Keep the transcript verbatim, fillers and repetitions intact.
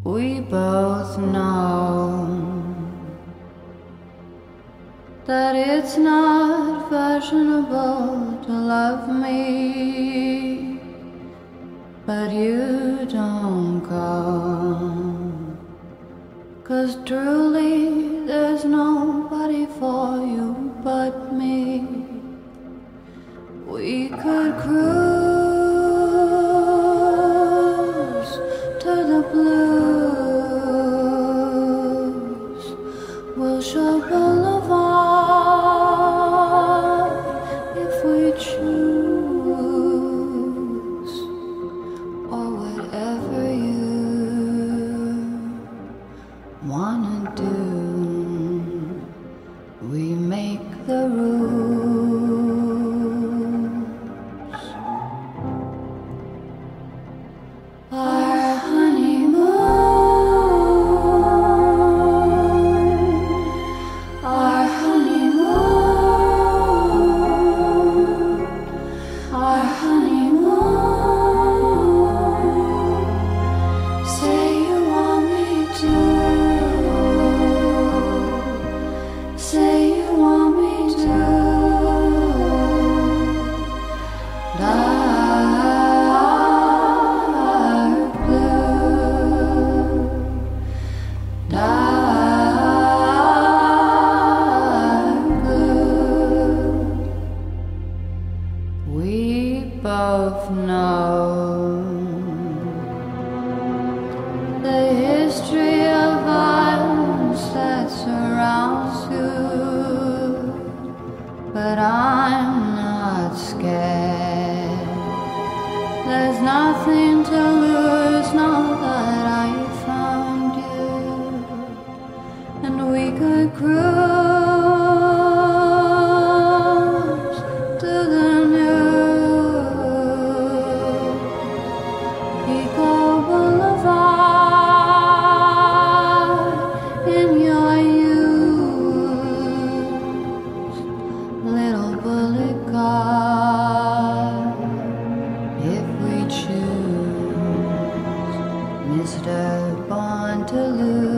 We both know that it's not fashionable to love me, but you don't come, 'cause truly there's nobody for you but me. We could cruise to the blues, Wilshire Boulevard, if we choose, or whatever you wanna do. We make the rules. Our honeymoon, our honeymoon, our honeymoon. Say you want me to, say you want me to. Dark blue, dark blue. We both know the history of violence that surrounds you, but I'm not scared. There's nothing to lose now that I found you, and we could cruise to the new Pico Boulevard in your youth, little bullet car, if we choose, Mister Born to Lose.